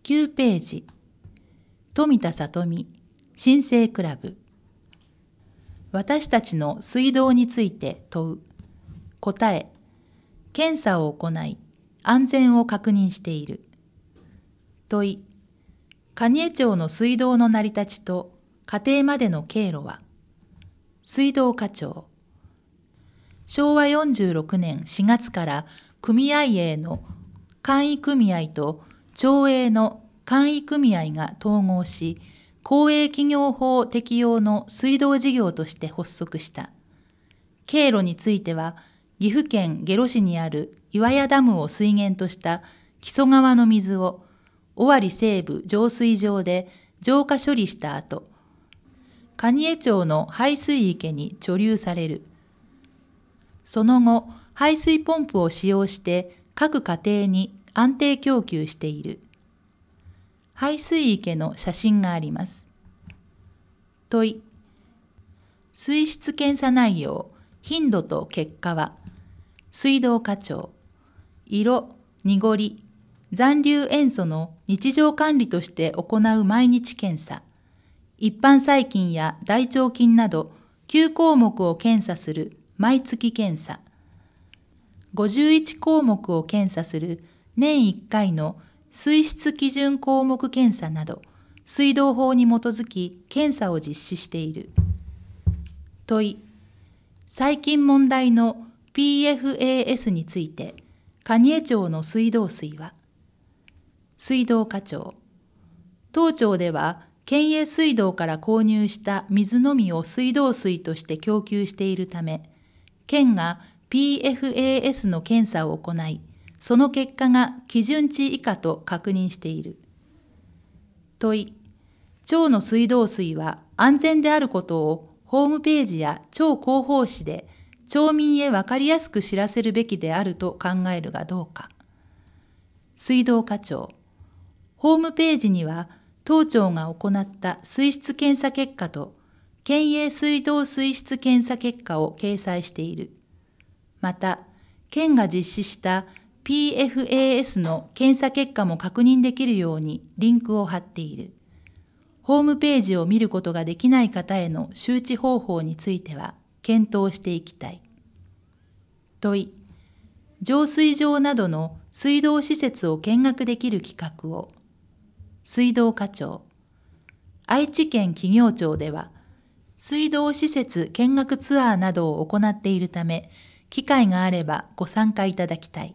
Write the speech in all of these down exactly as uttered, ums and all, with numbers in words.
きゅうページ、富田里美、新生クラブ。私たちの水道について問う。答え、検査を行い、安全を確認している。問い、蟹江町の水道の成り立ちと家庭までの経路は。水道課長。しょうわよんじゅうろくねんしがつから組合営の簡易組合と町営の簡易組合が統合し、公営企業法適用の水道事業として発足した。経路については、岐阜県下呂市にある岩屋ダムを水源とした木曽川の水を尾張西部浄水場で浄化処理した後、蟹江町の排水池に貯留される。その後、排水ポンプを使用して各家庭に安定供給している。排水池の写真があります。問い、水質検査内容、頻度と結果は。水道課長。色、濁り、残留塩素の日常管理として行う毎日検査。一般細菌や大腸菌などきゅうこうもくを検査する毎月検査。ごじゅういちこうもくを検査する年いっかいの水質基準項目検査など、水道法に基づき検査を実施している。問い、最近問題の ピーエフエーエス について、蟹江町の水道水は。水道課長。当町では、県営水道から購入した水のみを水道水として供給しているため、県が ピーエフエーエス の検査を行い、その結果が基準値以下と確認している。問い、町の水道水は安全であることをホームページや町広報誌で町民へ分かりやすく知らせるべきであると考えるがどうか。水道課長。ホームページには当庁が行った水質検査結果と県営水道水質検査結果を掲載している。また、県が実施した ピーエフエーエス の検査結果も確認できるようにリンクを貼っている。ホームページを見ることができない方への周知方法については検討していきたい。問い、浄水場などの水道施設を見学できる企画を。水道課長。愛知県企業庁では、水道施設見学ツアーなどを行っているため、機会があればご参加いただきたい。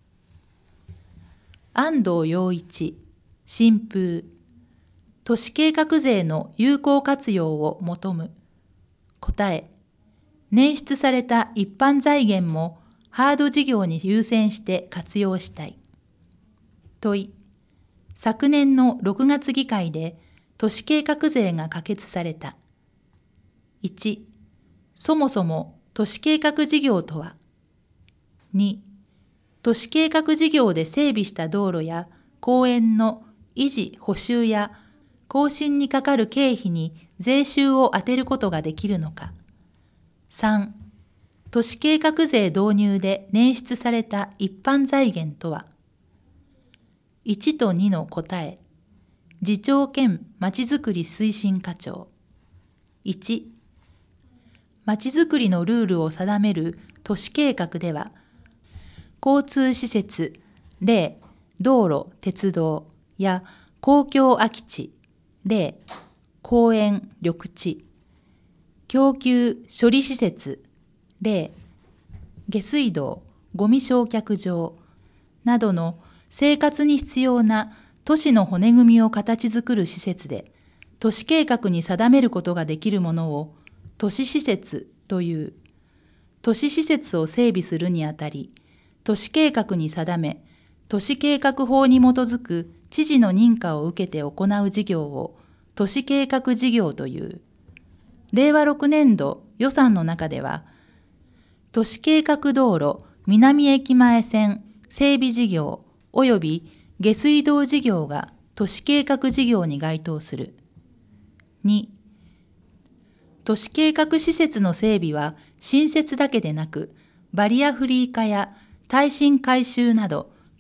安藤洋一、新風。都市計画税の有効活用を求む。答え、捻出された一般財源もハード事業に優先して活用したい。問い、昨年のろくがつ議会で都市計画税が可決された。いち、そもそも都市計画事業とは。に、都市計画事業で整備した道路や公園の維持・補修や更新にかかる経費に税収を充てることができるのか。さん、都市計画税導入で捻出された一般財源とは。いちとにの答え。次長兼まちづくり推進課長。いち、まちづくりのルールを定める都市計画では、交通施設、例、道路、鉄道や公共空き地、例、公園、緑地、供給、処理施設、例、下水道、ゴミ焼却場などの生活に必要な都市の骨組みを形作る施設で、都市計画に定めることができるものを都市施設という。都市施設を整備するにあたり、都市計画に定め、都市計画法に基づく知事の認可を受けて行う事業を都市計画事業という。れいわろくねんど予算の中では、都市計画道路南駅前線整備事業及び下水道事業が都市計画事業に該当する。に、都市計画施設の整備は新設だけでなく、バリアフリー化や耐震改修など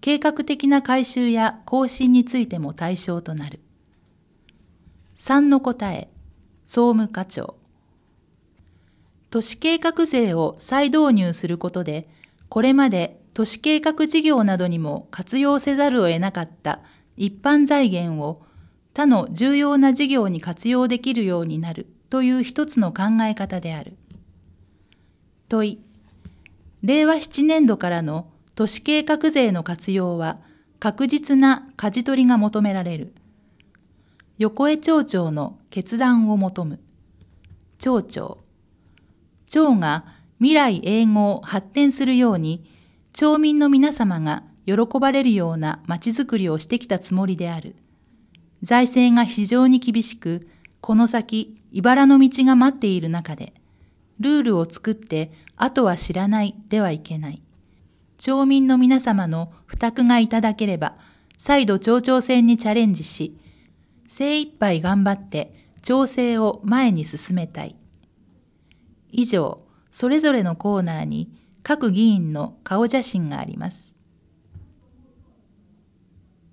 計画的な改修や更新についても対象となる。さんの答え、総務課長。都市計画税を再導入することで、これまで都市計画事業などにも活用せざるを得なかった一般財源を他の重要な事業に活用できるようになるという一つの考え方である。問い、れいわななねんどからの都市計画税の活用は確実な舵取りが求められる。横江町長の決断を求む。町長。町が未来永劫発展するように、町民の皆様が喜ばれるようなまちづくりをしてきたつもりである。財政が非常に厳しく、この先、茨の道が待っている中で、ルールを作って、あとは知らないではいけない。町民の皆様の負託がいただければ、再度町長選にチャレンジし、精一杯頑張って町政を前に進めたい。以上、それぞれのコーナーに各議員の顔写真があります。